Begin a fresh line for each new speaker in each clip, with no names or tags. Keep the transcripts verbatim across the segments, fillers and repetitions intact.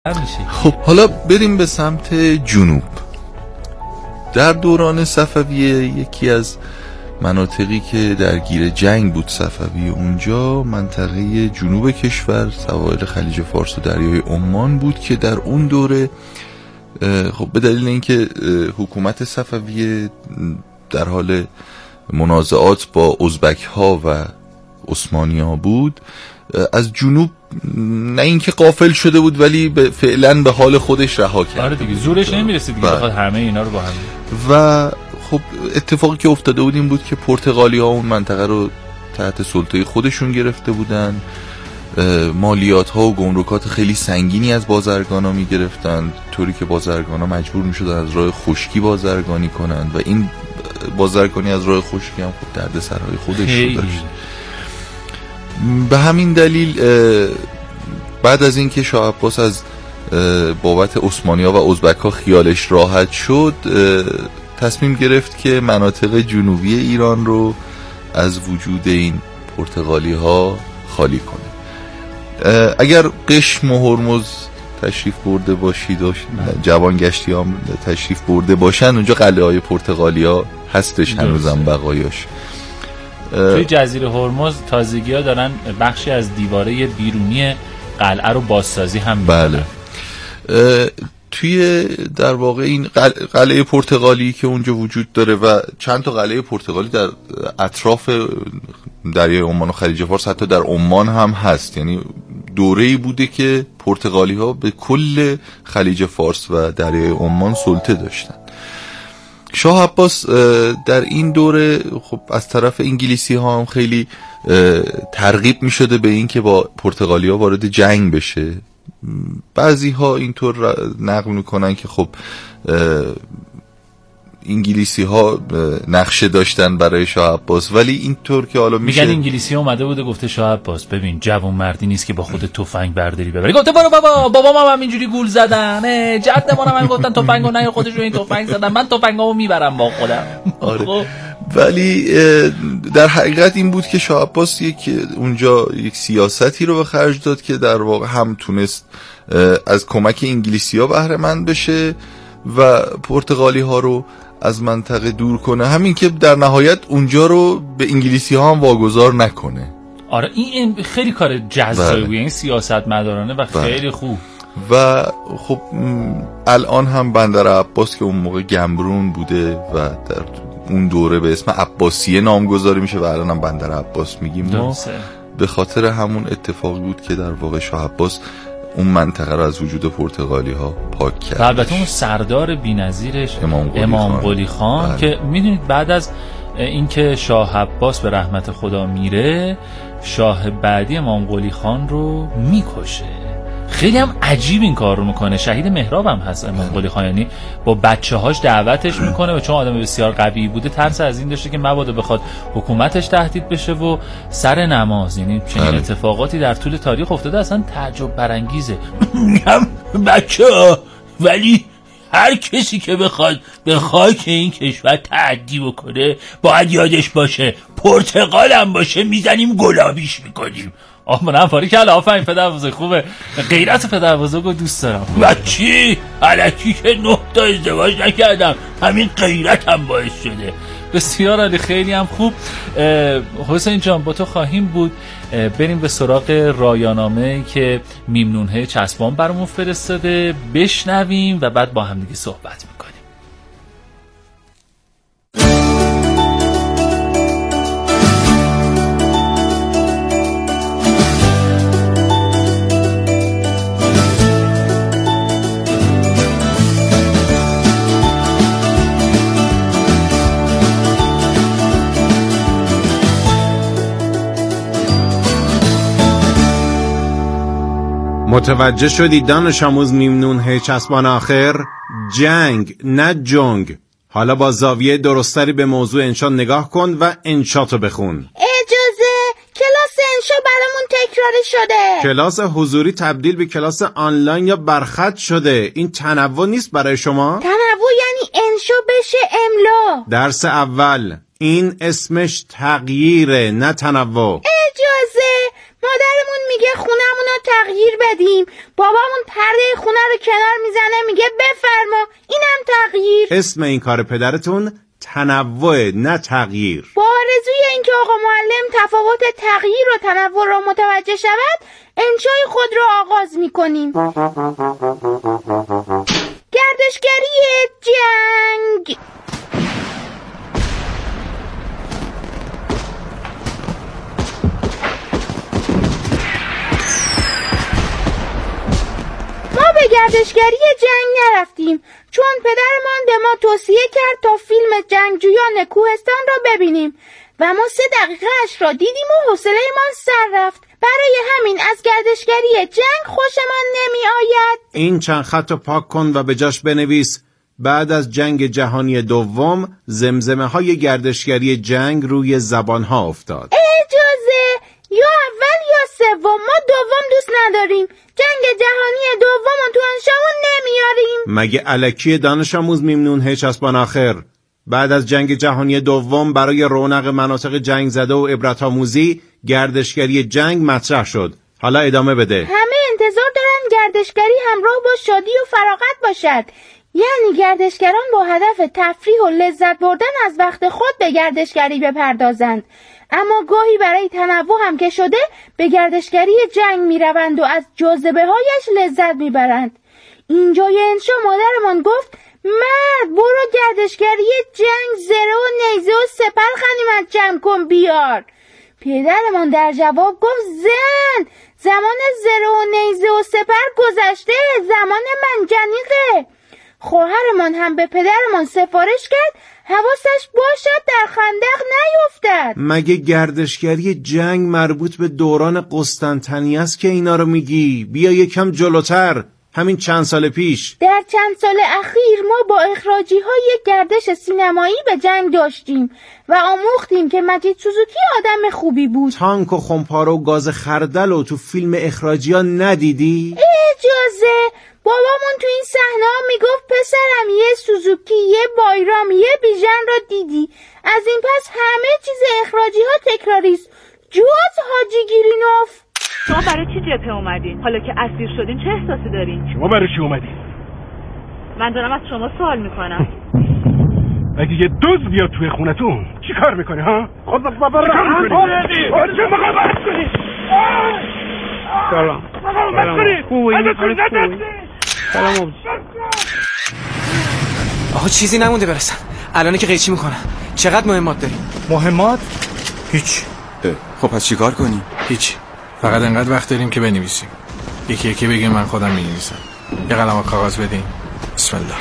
خب حالا بریم به سمت جنوب. در دوران صفویه یکی از مناطقی که درگیر جنگ بود صفویه، اونجا منطقه جنوب کشور سواحل خلیج فارس و دریای عمان بود که در اون دوره خب به دلیل اینکه حکومت صفویه در حال منازعات با ازبک ها و عثمانی ها بود، از جنوب نه اینکه غافل شده بود ولی فعلا به حال خودش رها کرد.
آره دیگه زورش نمیرسید دیگه بخواد همه اینا رو با هم.
و خب اتفاقی که افتاده بود این بود که پرتغالی ها اون منطقه رو تحت سلطه خودشون گرفته بودن، مالیات ها و گمرکات خیلی سنگینی از بازرگان ها می گرفتن، طوری که بازرگان ها مجبور می شدن از راه خشکی بازرگانی کنند و این بازرگانی از راه خشکی هم خب درد سرهای خودش رو داشت. به همین دلیل بعد از اینکه شاه عباس از بابت عثمانی‌ها و ازبک‌ها خیالش راحت شد، تصمیم گرفت که مناطق جنوبی ایران رو از وجود این پرتغالی‌ها خالی کنه. اگر قشم و هرمز تشریف برده باشید و جوانگشتی هم تشریف برده باشن، اونجا قلعه‌های پرتغالی‌ها هستش هنوزم بقایاش.
توی جزیره هرمز تازگی‌ها دارن بخشی از دیواره بیرونی قلعه رو بازسازی هم می‌کنن.
بله. توی در واقع این قلعه پرتغالی که اونجا وجود داره و چند تا قلعه پرتغالی در اطراف دریای عمان و خلیج فارس، حتی در عمان هم هست. یعنی دوره‌ای بوده که پرتغالی‌ها به کل خلیج فارس و دریای عمان سلطه داشتن. شاه عباس در این دوره خب از طرف انگلیسی ها هم خیلی ترغیب می شده به این که با پرتغالی ها وارد جنگ بشه. بعضی ها اینطور نقل می کنن که خب انگلیسی ها نقشه داشتن برای شاه عباس، ولی اینطور که حالا میشه
میگن انگلیسی اومده بوده گفته شاه عباس ببین جوان مردی نیست که با خود تفنگ برداری ببری. گفته برو بابا بابا ما هم اینجوری گول زدن، جدمون هم گفتن تفنگو نه خودش رو این تفنگ زدن، من تفنگامو میبرم با خودم.
آره. ولی در حقیقت این بود که شاه عباس یک اونجا یک سیاستی رو به خرج داد که در واقع هم تونست از کمک انگلیسی ها بهره مند بشه و پرتغالی ها رو از منطقه دور کنه، همین که در نهایت اونجا رو به انگلیسی ها هم واگذار نکنه.
آره این خیلی کار جذابیه، این سیاست مدارانه و خیلی بله. خوب.
و خب الان هم بندر عباس که اون موقع گمرون بوده و در اون دوره به اسم عباسیه نامگذاری میشه و الان هم بندر عباس میگیم ما، به خاطر همون اتفاقی بود که در واقع شاه عباس اون منطقه رو از وجود پرتغالی ها پاک کرد.
البته اون سردار بی‌نظیرش امام قلی خان, خان که میدونید بعد از اینکه شاه عباس به رحمت خدا میره، شاه بعدی امام قلی خان رو میکشه. خیلی هم عجیب این کار رو میکنه. شهید محراب هم هست امام قلی خان، یعنی با بچه هاش دعوتش میکنه و چون آدم بسیار قوی بوده ترس از این داشته که مبادا بخواد حکومتش تهدید بشه و سر نماز. یعنی چنین اتفاقاتی در طول تاریخ افتاده، اصلا تعجب برانگیزه. میگم بچه ها، ولی هر کسی که بخواد به خاک این کشور تعدی بکنه باید یادش باشه پرتغال هم باشه میزنیم گلابیش میکنیم. آه من هم پاری که آفرین پدر بزرگ، خوبه. غیرت پدر بزرگ رو دوست دارم. بچی علکی که نه تا ازدواج نکردم، همین غیرت هم باعث شده. بسیار عالی، خیلی هم خوب. حسین جان با تو خواهیم بود. بریم به سراغ رایانامه که میمنونه چسبان برامون فرستاده، بشنویم و بعد با هم دیگه صحبت میکنیم.
متوجه شدی دانش آموز میمنون هی چسبان آخر؟ جنگ نه جنگ. حالا با زاویه درستری به موضوع انشا نگاه کن و انشاتو بخون.
اجازه، کلاس انشا برامون تکرار شده.
کلاس حضوری تبدیل به کلاس آنلاین یا برخط شده. این تنوع نیست برای شما؟
تنوع یعنی انشا بشه املا.
درس اول، این اسمش تغییره نه تنوع.
اجازه، مادرمون میگه خونمونو تغییر بدیم. بابامون پرده خونه رو کنار میزنه میگه بفرما، اینم تغییر.
اسم این کار پدرتون تنوع نه تغییر.
با آرزوی اینکه آقا معلم تفاوت تغییر و تنوع را متوجه شود، انشای خود را آغاز میکنیم. گردشگری جنگ. ما به گردشگری جنگ نرفتیم چون پدرمان به ما توصیه کرد تا فیلم جنگجویان کوهستان را ببینیم و ما سه دقیقه اش را دیدیم و حوصله‌مان سر رفت. برای همین از گردشگری جنگ خوشمان نمی آید.
این چند خط رو پاک کن و به جاش بنویس بعد از جنگ جهانی دوم زمزمه های گردشگری جنگ روی زبان ها افتاد.
اجازه، یا اول یا سوم، ما دوم دوست نداریم. جنگ جهانی دوم تو انشامون نمیاریم.
مگه الکی دانش آموز میمنون هیچ اسبان آخر؟ بعد از جنگ جهانی دوم برای رونق مناطق جنگ زده و عبرت آموزی گردشگری جنگ مطرح شد. حالا ادامه بده.
همه انتظار دارن گردشگری همراه با شادی و فراغت باشد. یعنی گردشگران با هدف تفریح و لذت بردن از وقت خود به گردشگری بپردازند. اما گاهی برای تنوع هم که شده به گردشگری جنگ می روند و از جاذبه هایش لذت می برند. اینجای انشا مادرمان گفت مرد برو گردشگری جنگ زره و نیزه و سپر غنیمت جمع کن بیار. پدرمان در جواب گفت زن، زمان زره و نیزه و سپر گذشته، زمان منجنیقه. خواهرمان هم به پدرمان سفارش کرد حواسش باشد در خندق نیفتد.
مگه گردشگری جنگ مربوط به دوران قسطنطنیه است که اینا رو میگی؟ بیا یکم جلوتر، همین چند سال پیش.
در چند سال اخیر ما با اخراجی های گردش سینمایی به جنگ داشتیم و آموختیم که مجید سوزوکی آدم خوبی بود.
تانک و خمپاره و گاز خردل و تو فیلم اخراجی ها ندیدی؟
اجازه، بابامون تو این صحنه ها میگفت پسرم یه سوزوکی، یه بایرام، یه بیژن را دیدی. از این پس همه چیز اخراجی ها تکراریست جز حاجی گیرینوف.
شما برای چی جبهه اومدین؟ حالا که اسیر شدین چه احساسی دارین؟
شما برای چی اومدین؟
من دارم از شما سوال میکنم.
اگه یه دوز بیاد توی خونتون چی کار میکنی ها؟ خود بابا رحم کنی؟ چه مقابلت کنی؟
سلام سلام خوبی؟ سلام آقا چیزی نمونده برسن. الانه که قیچی میکنم. چقدر مهمات داریم؟
مهمات؟ هیچ.
خب پس چی کار کنی؟
هیچ. فقط انقدر وقت داریم که بنویسیم. یکی یکی بگیم من خودم می‌نویسم. یه قلم و کاغذ بدین. بسم الله.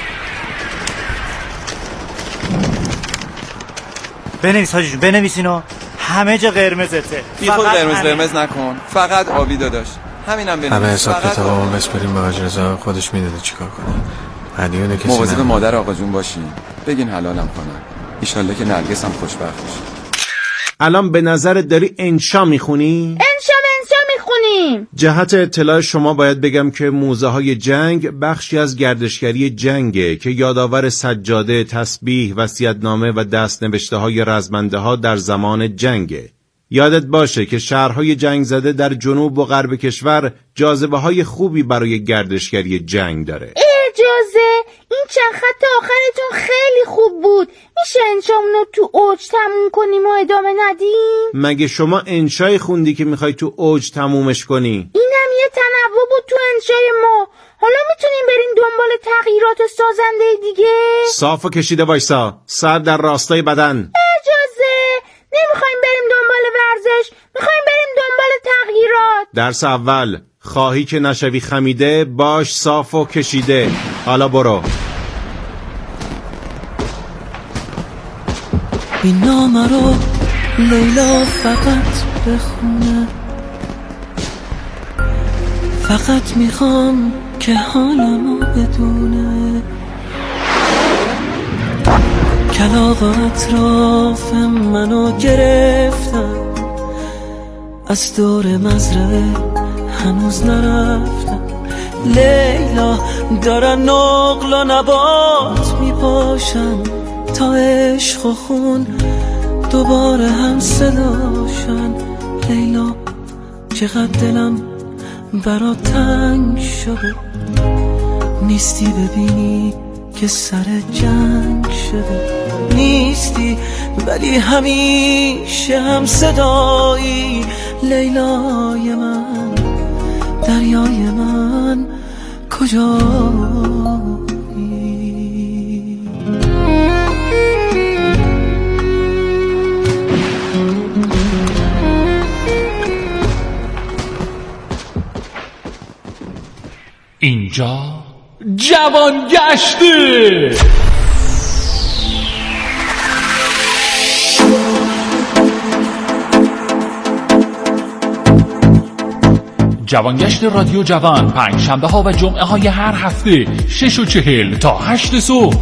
بنویس حاجی جون، بنویسینو. همه جا قرمزته.
بی خود قرمز قرمز نکن. فقط آبی داداش. همینم بنویس.
همه حساب کتابمون بسپریم به حاج رضا، خودش میدونه چیکار کنه. هدیه کسی
مواظب مادر آقا جون باشین. بگین حلالم کنن. ان شاءالله که نرگس هم خوشبخت بشه.
الان به نظرت داری انشا میخونی؟
انشا انشا میخونیم.
جهت اطلاع شما باید بگم که موزه های جنگ بخشی از گردشگری جنگه که یادآور سجاده، تسبیح، وصیت‌نامه و دست‌نوشته های رزمنده ها در زمان جنگه. یادت باشه که شهرهای جنگ زده در جنوب و غرب کشور جاذبه های خوبی برای گردشگری جنگ داره.
اجازه، این چند خط آخرتون خیلی خوب بود. میشه انشامونو تو اوج تموم کنیم و ادامه ندیم؟
مگه شما انشای خوندی که میخوای تو اوج تمومش کنی؟
اینم یه تنوع بود تو انشای ما. حالا میتونیم بریم دنبال تغییرات سازنده دیگه؟
صاف و کشیده وایسا، سر در راستای بدن.
اجازه، نمیخوایم بریم دنبال ورزش، میخوایم بریم دنبال تغییرات.
درس اول، خواهی که نشوی خمیده باش صاف و کشیده. حالا برو.
این نامه رو لیلا فقط بخونه، فقط میخوام که حالمو بدونه. کلاغ اطراف منو گرفتن، از دور مزرعه هنوز نرفتم. لیلا دارن نقل و نبات میپاشن تا عشق و خون دوباره هم صداشن. لیلا چقدر دلم برا تنگ شده، نیستی ببینی که سر جنگ شده، نیستی ولی همیشه هم صدایی، لیلای من، دریای من کجایی؟
اینجا جوانگشته. جوانگشت رادیو جوان پنج شنبه ها و جمعه های هر هفته شش و چهل تا هشت صبح.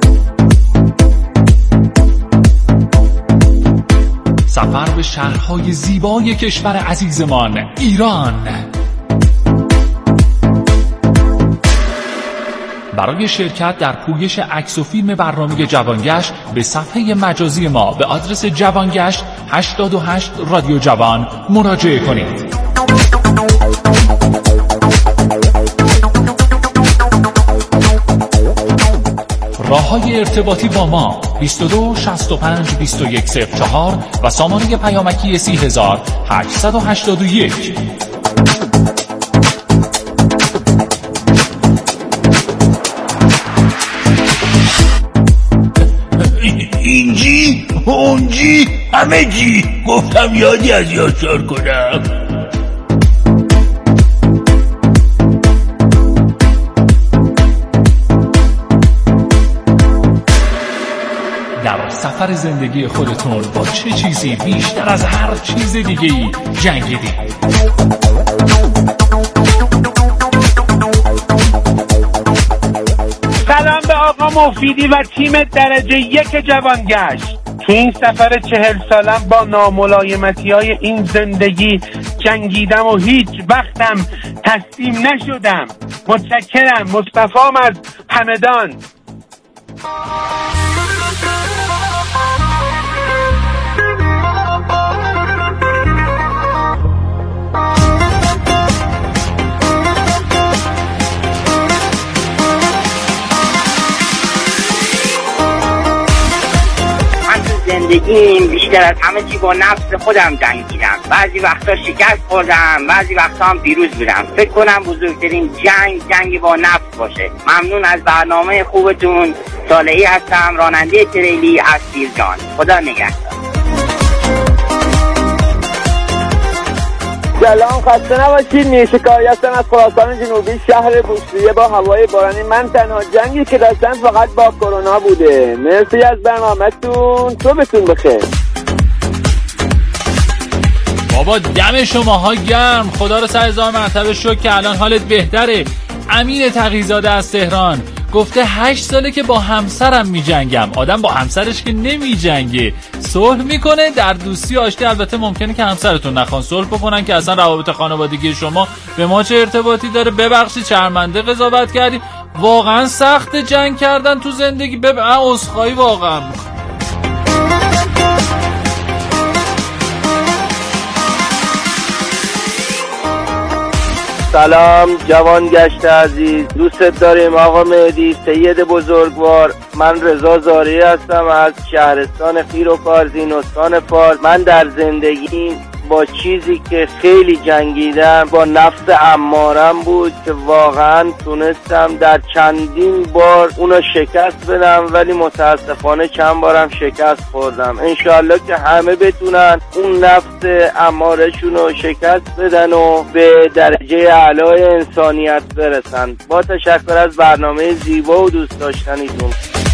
سفر به شهرهای زیبای کشور عزیزمان ایران. برای شرکت در پویش عکس و فیلم برنامه جوانگشت به صفحه مجازی ما به آدرس جوانگشت هشتاد و هشت رادیو جوان مراجعه کنید. راه‌های ارتباطی با ما بیست و دو شصت و پنج بیست و یک صفر چهار و سامانه پیامکی سی هزار هشتصد و هشتاد و یک.
اینجی اونجی همه جی گفتم یادی از یادداشت کنم.
در سفر زندگی خودتون با چه چیزی بیشتر از هر چیز دیگه‌ای جنگیدید؟
سلام به آقا مفیدی و تیم درجه یک جوانگشت. تو این سفر چهل سالم با ناملایمتی های این زندگی جنگیدم و هیچ وقتم تسلیم نشدم. متشکرم. مصطفیم از همدان.
زندگیم بیشتر از همه چی با نفس خودم جنگیدم. بعضی وقتا شکست خوردم، بعضی وقتا هم پیروز بودم. فکر کنم بزرگترین جنگ جنگ با نفس باشه. ممنون از برنامه خوبتون. صالحی هستم، راننده تریلی از سیرجان. خدا نگهدار.
سلام، خسته نباشید. نیشکاری هستم از خراسان جنوبی، شهر بوسلیه. با هوای بارانی من تنها جنگی که داشتم فقط با کرونا بوده. مرسی از برنامه‌تون. صبحتون بخیر.
بابا دم شماها گرم. خدا رو سر هزار مرتبه شکر که الان حالت بهتره. امین تقی‌زاده از تهران گفته هشت ساله که با همسرم می جنگم. آدم با همسرش که نمی جنگه، صلح میکنه. در دوستی آشتی البته ممکنه که همسرتون نخوان صلح بکنن که اصلا روابط خانوادگی شما به ما چه ارتباطی داره. ببخشید شرمنده قضاوت کردیم. واقعا سخت جنگ کردن تو زندگی. بب من عذرخواهی واقعا.
سلام جوانگشت عزیز، دوستت داریم آقا مهدی سید بزرگوار. من رضا زاری هستم از شهرستان خیر و کارزین استان فارس. من در زندگی با چیزی که خیلی جنگیدم با نفس امارم بود که واقعا تونستم در چندین بار اونو شکست بدم، ولی متاسفانه چند بارم شکست خوردم. انشالله که همه بتونن اون نفس امارشون رو شکست بدن و به درجه اعلای انسانیت برسن. با تشکر از برنامه زیبا و دوست داشتنیتون.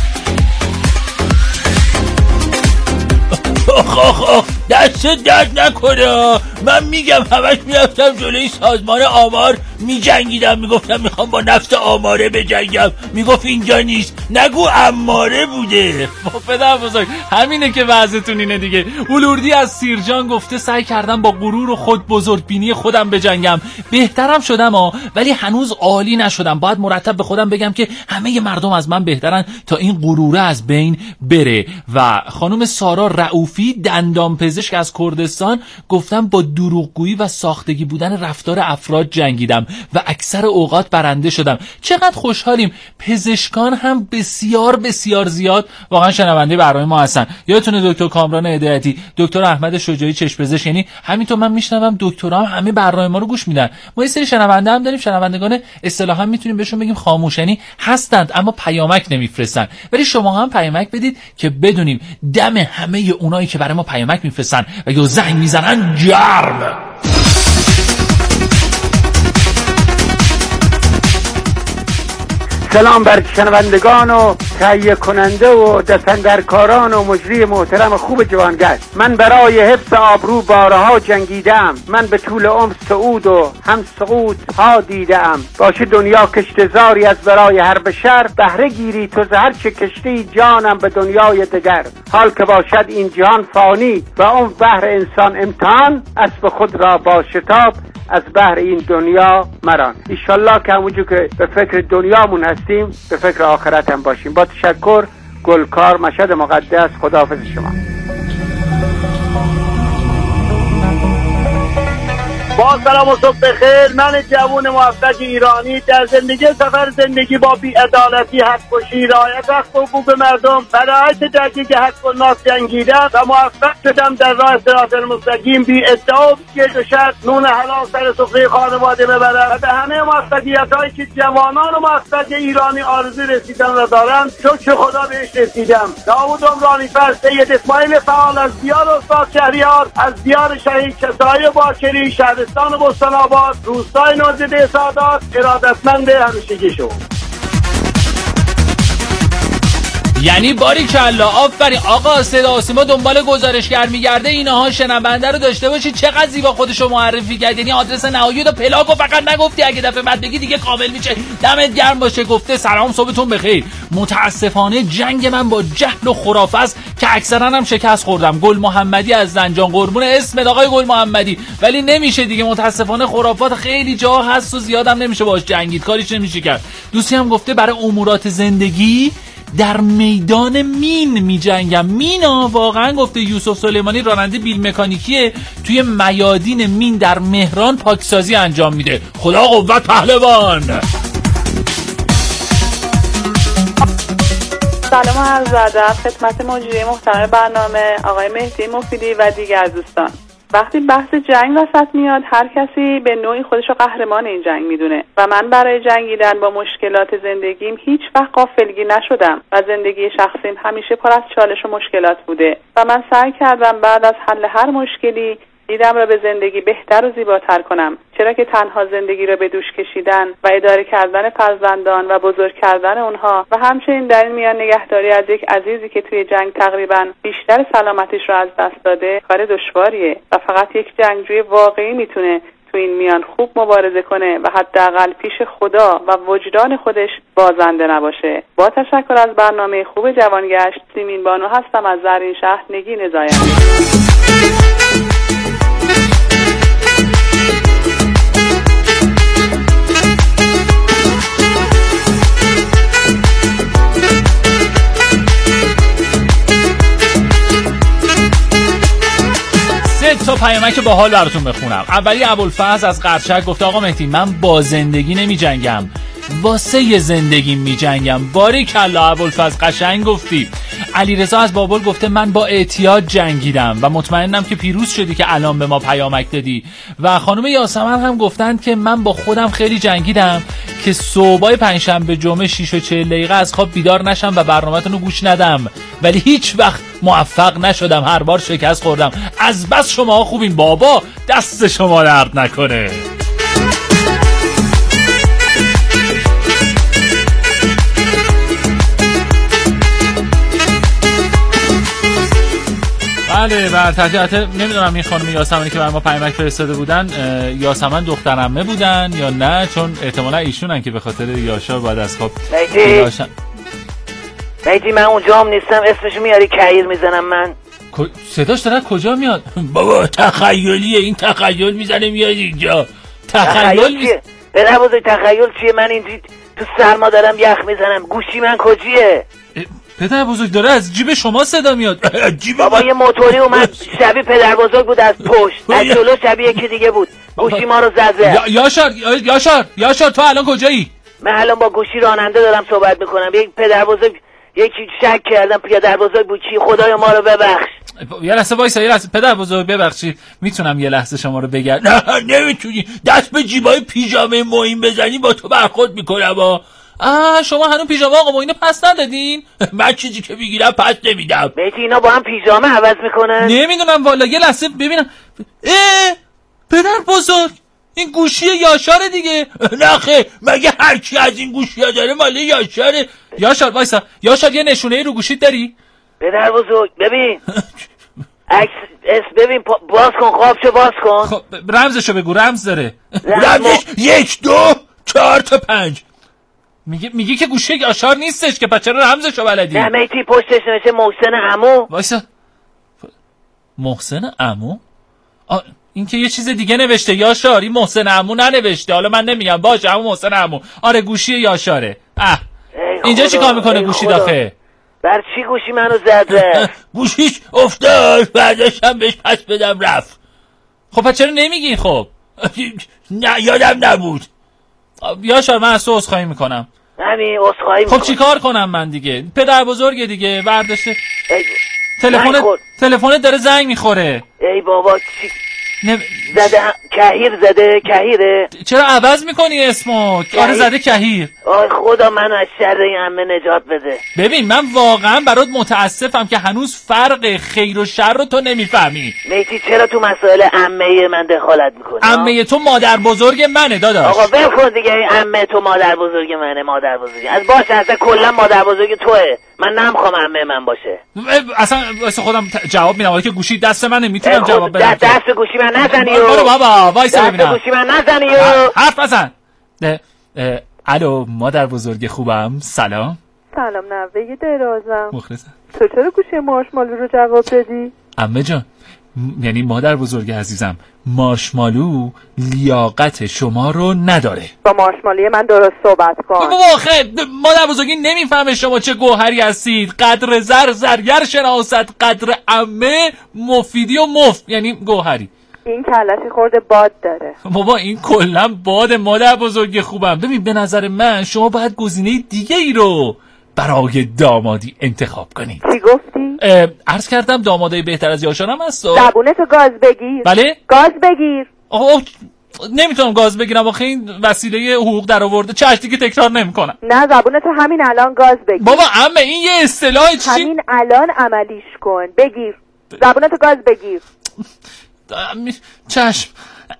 آخ آخ آخ دست درد نکنه. من میگم همش میرفتم جلوی سازمان آمار میجنگیدم، میگفتم میخوام با نفس آماره بجنگم، میگفت اینجا نیست، نگو اماره بوده.
پدر بزرگ همینه که وضعتون اینه دیگه. اولوردی از سیرجان گفته سعی کردم با غرور و خود بزرگبینی خودم بجنگم، بهترم شدم ها، ولی هنوز عالی نشدم. باید مرتب به خودم بگم که همه مردم از من بهترن تا این غروره از بین بره. و خانم سارا رؤوفی دندانپزشک از کردستان گفتم با دروغگویی و ساختگی بودن رفتار افراد جنگیدم و اکثر اوقات برنده شدم. چقدر خوشحالیم پزشکان هم بسیار بسیار زیاد واقعا شنونده برنامه ما هستن. یادتونه دکتر کامران هدایتی، دکتر احمد شجاعی چشم پزشک، یعنی همینطور من میشنوم دکترها هم همه برنامه ما رو گوش میدن. ما یه سری شنونده هم داریم، شنوندگان اصطلاحا میتونیم بهشون بگیم خاموش، یعنی هستند اما پیامک نمیفرستن. ولی شما هم پیامک بدید که بدونیم دم همه اونایی که برای ما پیامک میفرستن و یا زنگ میزنن گرم.
سلام بر شنوندگان و تهیه کننده و دستندرکاران و مجری محترم خوب جوانگشت. من برای حفظ آبرو بارها جنگیدم، من به طول عمر صعود و هم سقوط ها دیدم. باشه دنیا کشتزاری از برای هر بشر، بهره گیری تو زهر چه کشتی جانم به دنیای دگر. حال که باشد این جهان فانی و اون بهر انسان امتحان، اسب خود را با شتاب از بحر این دنیا مران. ایشالله که همونجور که به فکر دنیامون هستیم به فکر آخرت هم باشیم. با تشکر، گلکار، مشهد مقدس. خداحافظ شما.
با سلام و صبح بخیر. من جوان موفق ایرانی در زندگی سفر زندگی با بی‌عدالتی، حق‌کشی، رعایت حق و حقوق مردم، برایت دقیق حق و ناس جنگیدم و موفق شدم در راه صراط المستقیم بی ادعا و گرد و شرط نون حلال سر سفره خانواده ببرم و به همه موفقیت‌هایی که جوانان و موفق ایرانی آرزو رسیدن را دارند شکر خدا بهش رسیدم. داوود عمرانی‌فر، سید اسماعیل فعال از دیار استاد شهریار، از دیار شهید کسایی باکری، شهر استان بستان آباد، روستای نوزده سادات، ارادتمند همیشگی شو.
یعنی باری کلا آفرین آقا. صدا و سیما دنبال گزارشگر میگرده، اینها شنونده رو داشته باشید. چقدر زیبا خودشو معرفی کرد، یعنی آدرس نهایی رو پلاک و فقط نگفتی، اگه دفعه بعد بگی دیگه کامل میشه. دمت گرم باشه. گفته سلام صبحتون بخیر. متاسفانه جنگ من با جهل و خرافه است که اکثرا هم شکست خوردم. گل محمدی از زنجان، قربون اسم آقای گل محمدی. ولی نمیشه دیگه، متاسفانه خرافات خیلی جا هست و زیادم نمیشه باش جنگید، کاریش نمیشه کرد. دوستی هم گفته برای امورات زندگی در میدان مین می جنگم. مینا واقعا گفته یوسف سلیمانی راننده بیل مکانیکیه، توی میادین مین در مهران پاکسازی انجام میده. خدا قوت پهلوان.
سلام و عرض ادب خدمت مجری محترم برنامه آقای مهدی مفیدی و دیگر دوستان. وقتی بحث جنگ وسط میاد هر کسی به نوعی خودشو قهرمان این جنگ میدونه و من برای جنگیدن با مشکلات زندگیم هیچ وقت غافلگیر نشدم و زندگی شخصیم همیشه پر از چالش و مشکلات بوده و من سعی کردم بعد از حل هر مشکلی دیدم را به زندگی بهتر و زیباتر کنم، چرا که تنها زندگی را به دوش کشیدن و اداره کردن فرزندان و بزرگ کردن اونها و همچنین در این میان نگهداری از یک عزیزی که توی جنگ تقریبا بیشتر سلامتیش را از دست داده کار دشواریه و فقط یک جنگجوی واقعی میتونه تو این میان خوب مبارزه کنه و حداقل پیش خدا و وجدان خودش بازنده نباشه. با تشکر از برنامه خوب جوانگشت. سیمین بانو هستم از زرین شهر، نگین زاینده.
تا پیامک باحال براتون بخونم. اولی ابوالفضل از قرچک گفته آقا مهدی من با زندگی نمی جنگم، واسه زندگی می جنگم. باریکلا ابوالفضل قشنگ گفتی. علیرضا از بابل گفته من با اعتیاد جنگیدم و مطمئنم که پیروز شدی که الان به ما پیامک دادی. و خانم یاسمن هم گفتند که من با خودم خیلی جنگیدم که صبحای پنجشنبه جمعه شش و چهل دقیقه از خواب بیدار نشم و برنامه‌تون رو گوش ندم، ولی هیچ وقت موفق نشدم، هر بار شکست خوردم. از بس شما خوبین بابا، دست شما درد نکنه. بله بر تحقیقات نمیدونم این خانم یاسمنی که برای ما پیامک فرستاده بودن یاسمن دختر عمه بودن یا نه، چون احتمالا ایشونن که به خاطر یاشار بعد از خواب
میتی میتی من اونجا هم نیستم، اسمشو میاری کهیر میزنم من.
صداش داره کجا میاد؟
بابا تخیلیه، این تخیل میزنه میاد اینجا.
تخیل چیه؟ به نبوزه تخیل چیه؟ من اینجا تو سرما دارم یخ میزنم، گوشی من کجیه؟
پدر بزرگ داره از جیب شما صدا میاد.
بابا یه موتوری اومد شبیه پدر بزرگ بود از پشت، از جلو شبیه یکی دیگه بود، گوشی ما رو زده.
یاشار یاشار یاشار تو الان کجایی؟
من الان با گوشی راننده دارم صحبت میکنم. یک پدر بزرگ یکی شک کردم پدر بزرگ بود چی، خدای ما رو ببخش.
یه لحظه وایسا، یه لحظه پدر بزرگ ببخشید، میتونم یه لحظه شما رو بگردم؟
نه نمیتونی، دست به جیبای پیژامه موین بزنی با تو برخورد میکنم. با
آه شما هنوز پیژامه آقا موینو پس ندادین؟
من چیزی که بگیرم پس نمیدم.
بیتی اینا با هم پیژامه عوض میکنن؟
نمیدونم والا، یه لحظه ببینم. اه پدر بزرگ این گوشی یاشاره دیگه.
نخه مگه هر کی از این گوشی ها داره مال یاشاره؟
یاشار وایسا، یاشار یه نشونه رو گوشیت داری؟
پدر بزرگ ببین عکس اس ببین باز کن، خوابشو باز کن.
خب رمزشو بگو، رمز داره.
رمزش یک دو چهار تا پنج.
میگه میگه که گوشی یاشار نیستش که، پس چرا رمزشو بلدی؟
نه میتی پشتش نوشته محسن عمو.
وایسا محسن عمو؟ این که یه چیز دیگه نوشته یاشار، این محسن عمو ننوشته. حالا من نمیگم باشه همون محسن عمو. آره گوشی یاشاره. اه اینجا چیکار میکنه گوشی داخل؟
بر چی گوشی منو زده؟
گوشیش افتاد، برداشتم بهش پس بدم رفت.
خب پس چرا نمیگی؟ خب
نه یادم نبود.
یاشار من از تو عذرخواهی میکنم.
همین عذرخواهی میکنم.
خب چیکار کنم من دیگه؟ پدر بزرگ دیگه وردشه. تلفن تلفنت داره زنگ میخوره.
ای بابا چی
نه...
زده هم... کهیر زده کهیره.
چرا عوض میکنی اسمو؟ آره زده کهیر.
آی خدا منو از شر این عمه نجات بده.
ببین من واقعا برات متاسفم که هنوز فرق خیر و شر رو تو نمیفهمی.
میتی چرا تو مسائل عمه من دخالت میکنی؟
عمه تو مادر بزرگ منه داداش.
آقا ول کن دیگه، عمه تو مادر بزرگ منه. مادر بزرگ از باشه اصلا کلا مادر بزرگ توئه. من نمیخوام عمه من باشه.
اصلا واسه خودم جواب میدم، ولی که گوشی دست منه میتونم جواب بدم.
دست گوشی من نزنی.
برو بابا وایسا ببینم.
گوشی من نزنی.
حرف نزن. الو مادر بزرگ خوبم، سلام.
سلام نوه درازم.
مخلصم.
تو چرا گوشی مارشمالو رو جواب دادی؟
عمه جان یعنی مادر بزرگ عزیزم، مارشمالو لیاقت شما رو نداره.
با مارشمالوی من درست صحبت کن.
بابا آخه مادر بزرگی نمیفهمه شما چه گوهری هستید. قدر زر زرگر شناست، قدر عمه مفیدی و مفت یعنی گوهری.
این کلشی خورده باد داره.
بابا این کلا باد مادر بزرگ خوبم. ببین به نظر من شما باید گزینه دیگه ای رو برای دامادی انتخاب کنید.
چی گفتی؟
عرض کردم دامادای بهتر از یاشارم هست.
زبونتو گاز بگیر.
بله؟
گاز بگیر.
آه نمیتونم گاز بگیرم آخه این وسیله حقوق در آورده. چش دیگه تکرار نمیکنم.
نه زبونتو همین الان گاز بگیر.
بابا عمه این یه اصطلاح چی؟
همین الان عملیش کن. بگیر. زبونتو گاز بگیر.
چشم.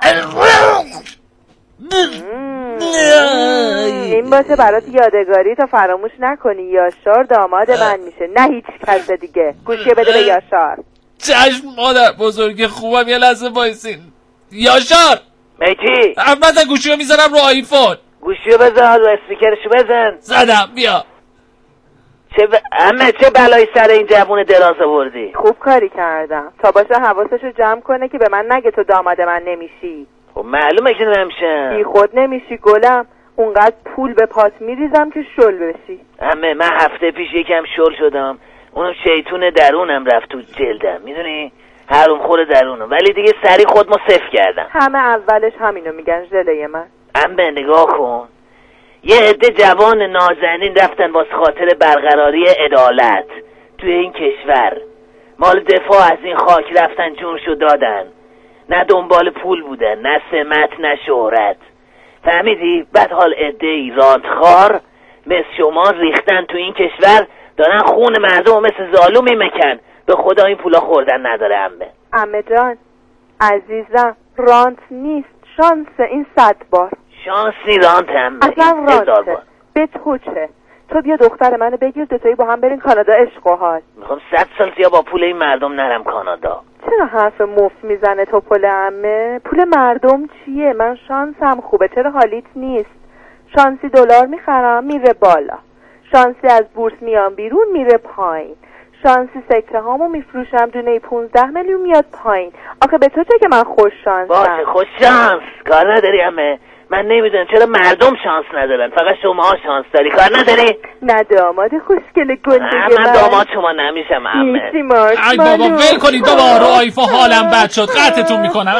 این باشه برات یادگاری تا فراموش نکنی یاشار داماد من میشه، نه هیچ کس دیگه. گوشی بده به یاشار.
چشم مادر بزرگ خوبم. یه لحظه وایسین. یاشار
میتی
احمد گوشی رو میزنم رو آیفون.
گوشی رو بزن رو اسپیکرشو بزن.
زدم بیا.
چه ب... امه چه بلایی سر این جوون دراز آوردی؟
خوب کاری کردم تا باشه حواسشو جمع کنه که به من نگه تو داماد من نمیشی.
خب معلومه که نمیشم.
بی خود نمیشی گلم. اونقدر پول به پات میریزم که شل بشی.
امه من هفته پیش یکم شل شدم، اونم شیطون درونم رفت تو جلدم، میدونی؟ حروم خور درونم، ولی دیگه سری خودمو صفر کردم.
همه اولش همینو میگن ژله من.
امه نگاه کن، یه عده جوان نازنین رفتن واسه خاطر برقراری عدالت توی این کشور، مال دفاع از این خاک رفتن جونشو دادن، نه دنبال پول بودن، نه سمت نه شهرت، فهمیدی؟ بعد حال عده ایرانخوار مثل شما ریختن تو این کشور، دارن خون مردم مثل زالو میمکن. به خدا این پولا خوردن نداره عمه.
عمه جان عزیزم رانت نیست، شانس. این صد بار
شانسی رانت عمه.
اصلا رانته. به تو چه؟ تو بیا دختر منو بگیر دوتایی با هم برین کانادا عشق و حال.
میخوام صد سال سیا با پول این مردم نرم کانادا.
چرا حرف مفت میزنه تو پول عمه؟ پول مردم چیه؟ من شانسم خوبه، چرا حالیت نیست؟ شانسی دلار میخرم میره بالا، شانسی از بورس میام بیرون میره پایین، شانسی سکه هامو میفروشم دونه پونزده میلیون میاد پایین. آخه به تو چه که من خوش شانسم؟
باشه خوش شانس، کار نداری عمه. من نمیدونم چرا مردم شانس ندارن، فقط شما شانس داری. کار نداری؟
نه داماد خوشگل گندگی
من داماد شما نمیشم عمه.
ای بابا ول کنید بابا رو آیفا حالم بد شد قطعتون میکنم.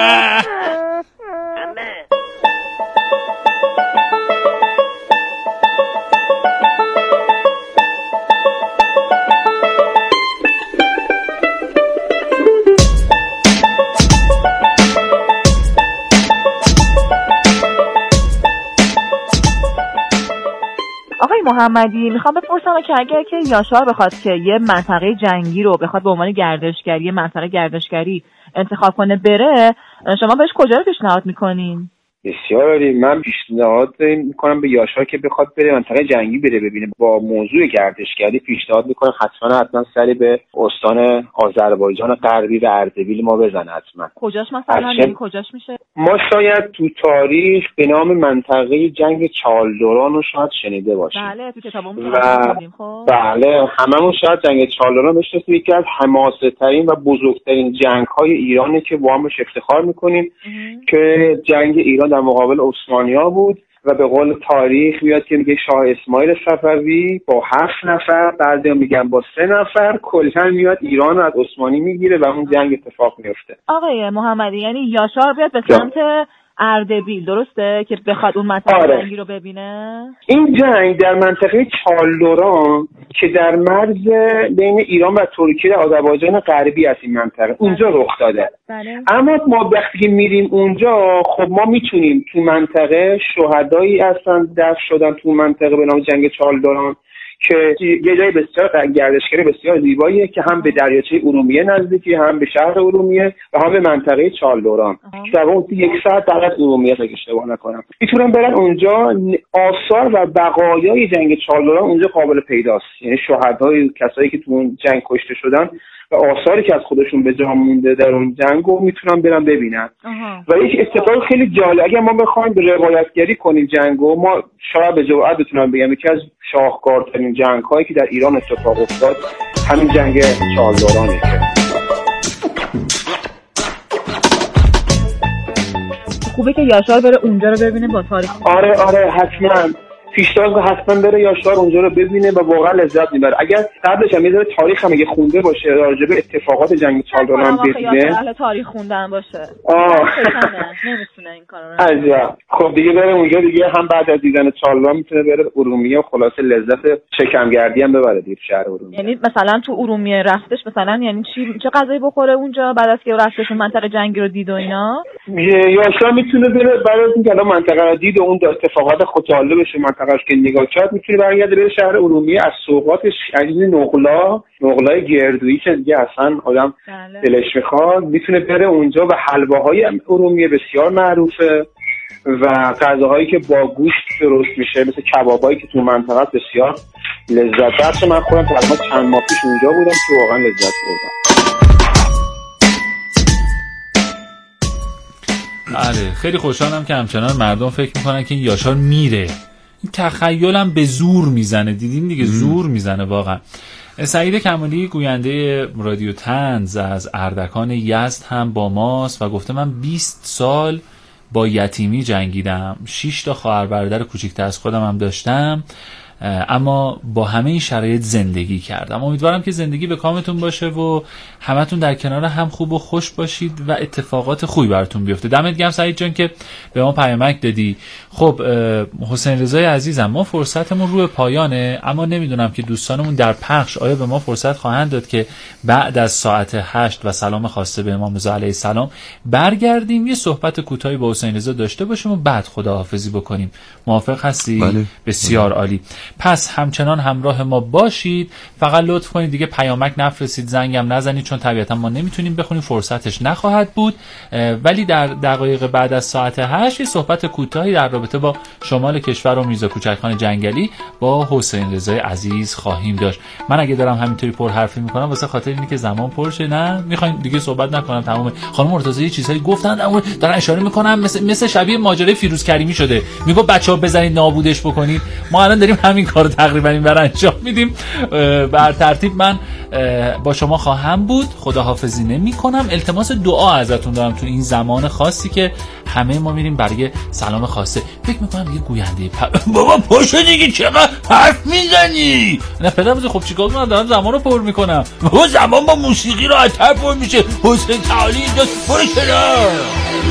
آقای محمدی میخوام بپرسم که اگر که یاشار بخواد که یه منطقه جنگی رو بخواد به عنوان گردشگری منطقه گردشگری انتخاب کنه بره، شما بهش کجا رو پیشنهاد میکنین؟
بسیار عالی. من پیشنهاد میکنم به یاشار که بخواد بره منطقه جنگی بره ببینه. با موضوع گردشگری پیشنهاد میکنم حتما حتما سری به استان آذربایجان غربی و اردبیل ما بزنه حتما.
کجاش مثلا یعنی کجاش میشه؟
ما شاید تو تاریخ به نام منطقه جنگ چالدوران رو شاید شنیده باشیم.
بله تو کتابمون
و... خب بله هممون شاید جنگ چالدوران بشناسیم. یکی از حماسه‌ترین و بزرگترین جنگ‌های ایرانه که با هم افتخار میکنیم که جنگ ایران در مقابل عثمانی‌ها بود و به قول تاریخ میاد که میگه شاه اسماعیل صفوی با هفت نفر، بعضیا میگن با سه نفر، کلا میاد ایران رو از عثمانی میگیره و اون جنگ اتفاق میفته.
آقای محمدی یعنی یاشار بیاد به سمت اردبیل درسته که بخواد اون منطقه آره. جنگی رو ببینه؟
این جنگ در منطقه چالدوران که در مرز بین ایران و ترکیه در آذربایجان غربی است این منطقه اونجا رخ داده. بله. اما ما وقتی که میریم اونجا خب ما میتونیم تو منطقه شهدایی هستن دفن شدن تو منطقه به نام جنگ چالدوران که یه جای بسیار گردشگری بسیار زیباییه که هم به دریاچه ارومیه نزدیکی، هم به شهر ارومیه و هم به منطقه چالدوران که در اون یک ساعت در از ارومیه اگه اشتباه نکنم میتونن برن اونجا. آثار و بقایای جنگ چالدوران اونجا قابل پیداست، یعنی شهدای کسایی که تو اون جنگ کشته شدن و آثاری که از خودشون به جا مونده در اون جنگو میتونن برن ببینن. و یک اتفاق خیلی جالب اگه ما بخوایم به روایتگری کنیم جنگو، ما شاید به جرئت بتونم بگم یکی از شاهکارترین جنگ‌هایی که در ایران اتفاق افتاد همین جنگ چالدورانه. که
خوبه که یاشار بره اونجا رو ببینه با تاریخ.
آره آره حتما پیشنهاد حتما بره یاشار اونجا رو ببینه و واقعا لذت میبره. اگر قبلش هم یه ذره تاریخ هم اگه خونده باشه راجع به اتفاقات جنگ چالدوران ببینه،
اهل تاریخ خوندن باشه.
آه
نمیتونه این کارو.
عجب. خب دیگه بره اونجا دیگه هم بعد از دیدن چالدوران میتونه بره ارومیه و خلاصه لذت شکمگردی هم ببره دید شهر ارومیه.
یعنی مثلا تو ارومیه رفتش مثلا یعنی چی چه غذایی بخوره اونجا بعد از که رفتش منطقه جنگی رو دید و اینا؟
یاشار میتونه بره بعد از اینکه الان منطقه رو دید و اون اتفاقات خود جالبش منطقه‌اش که نگاه کرد میتونه برگرده به شهر ارومیه از سوغاتش از نقلا نقلای گردویی که دیگه اصلا آدم دلش میخواد میتونه بره اونجا و حلواهای ارومیه بسیار معروفه و غذاهایی که با گوشت درست میشه مثل کبابایی که تو منطقه بسیار لذت بخشه. من خودم تقریبا چند ماه پیش اونجا بودم که واقعا لذت بردم.
بله خیلی خوشحالم که همچنان مردم فکر میکنن که این یاشار میره. این تخیلم به زور میزنه، دیدیم دیگه زور میزنه واقعا. سعید کمالی گوینده رادیو طنز از اردکان یزد هم با ماست و گفته من بیست سال با یتیمی جنگیدم، شش تا خواهر برادر کوچیک‌تر از خودم هم داشتم، اما با همه این شرایط زندگی کردم. امیدوارم که زندگی به کامتون باشه و همتون در کنار هم خوب و خوش باشید و اتفاقات خوبی براتون بیفته. دمت گرم سعید جان که به ما پیامک دادی. خب حسین رضای عزیزم ما فرصتمون روی پایانه، اما نمیدونم که دوستانمون در پخش آیا به ما فرصت خواهند داد که بعد از ساعت هشت و سلام خواسته به امام رضا علیه السلام برگردیم یه صحبت کوتاهی با حسین رضا داشته باشیم و بعد خداحافظی بکنیم. موافق هستی؟
بله.
بسیار عالی. پس همچنان همراه ما باشید. فقط لطف کنید دیگه پیامک نفرستید، زنگم نزنید، چون طبیعتا ما نمیتونیم بخونیم، فرصتش نخواهد بود. ولی در دقایق بعد از ساعت هشت یه صحبت کوتاهی در رابطه با شمال کشور و میرزا کوچکخان جنگلی با حسین رضای عزیز خواهیم داشت. من اگه دارم همینطوری پر حرفی میکنم واسه خاطر اینه که زمان پرشه، نه میخواین دیگه صحبت نکنم تمام. خانم مرتضی یه چیزایی گفتن اما دارن اشاره میکنم مثل مثل شبیه ماجرای فیروز کریمی شده، میگه بچه‌ها بزنید نابودش بکنید. ما الان داریم همین کارو تقریبا این برای انجام میدیم. بر ترتیب من با شما خواهم بود، خداحافظی نمی‌کنم. التماس دعا ازتون دارم تو این زمان خاصی که همه ما میریم برای سلام خاصه. فکر میکنم دیگه گوینده پ...
بابا پاشو دیگه، چقدر حرف میزنی؟
نه پدر بزرگ، خب چیکار کنم، دارم زمان رو پر میکنم.
بابا زمان با موسیقی راحت‌تر پر میشه. حسین تعالی اینجا برو کنار.